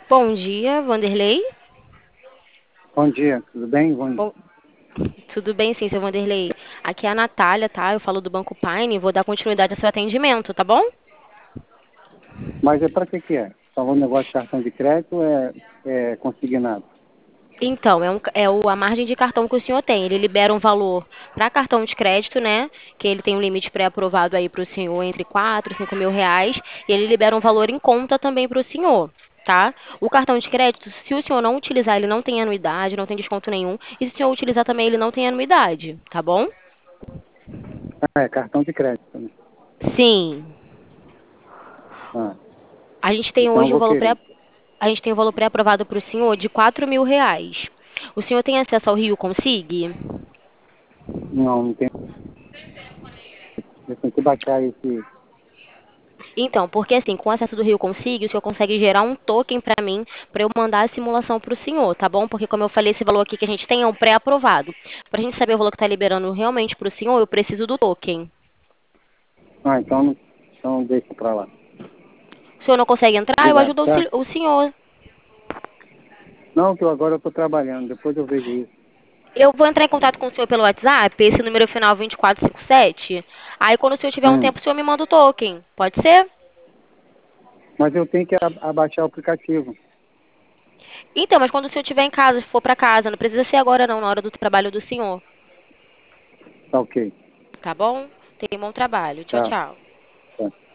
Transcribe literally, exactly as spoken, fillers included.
Bom dia, Vanderlei. Bom dia, tudo bem? Bom... Bom, tudo bem, sim, seu Vanderlei. Aqui é a Natália, tá? Eu falo do Banco Paine, vou dar continuidade ao seu atendimento, tá bom? Mas é para que que é? Falou um negócio de cartão de crédito ou é, é consignado? Então, é, um, é o, a margem de cartão que o senhor tem. Ele libera um valor para cartão de crédito, né? Que ele tem um limite pré-aprovado aí para o senhor entre quatro e cinco mil reais. E ele libera um valor em conta também para o senhor, tá? O cartão de crédito, se o senhor não utilizar, ele não tem anuidade, não tem desconto nenhum. E se o senhor utilizar também, ele não tem anuidade, tá bom? Ah, é cartão de crédito, né? Sim. Ah, A gente tem então eu hoje o vou valor pré, querer. a gente tem o valor pré-aprovado para o senhor de quatro mil reais. O senhor tem acesso ao Rio Consig? Não, não tem. Eu tenho que baixar esse. Então, porque assim, com o acesso do Rio Consig, o senhor consegue gerar um token para mim, para eu mandar a simulação para o senhor, tá bom? Porque como eu falei, esse valor aqui que a gente tem é um pré-aprovado. Para a gente saber o valor que está liberando realmente para o senhor, eu preciso do token. Ah, então, não- então deixa para lá. O senhor não consegue entrar, eu Obrigado, ajudo o tá? se- o senhor. Não, que eu agora eu estou trabalhando, depois eu vejo isso. Eu vou entrar em contato com o senhor pelo WhatsApp, esse número final vinte e quatro cinquenta e sete. Aí quando o senhor tiver um Hum. tempo, o senhor me manda o token. Pode ser? Mas eu tenho que a- abaixar o aplicativo. Então, mas quando o senhor estiver em casa, se for para casa, não precisa ser agora não, na hora do trabalho do senhor. Tá ok. Tá bom? Tenha um bom trabalho. Tchau, Tá. tchau. Tá.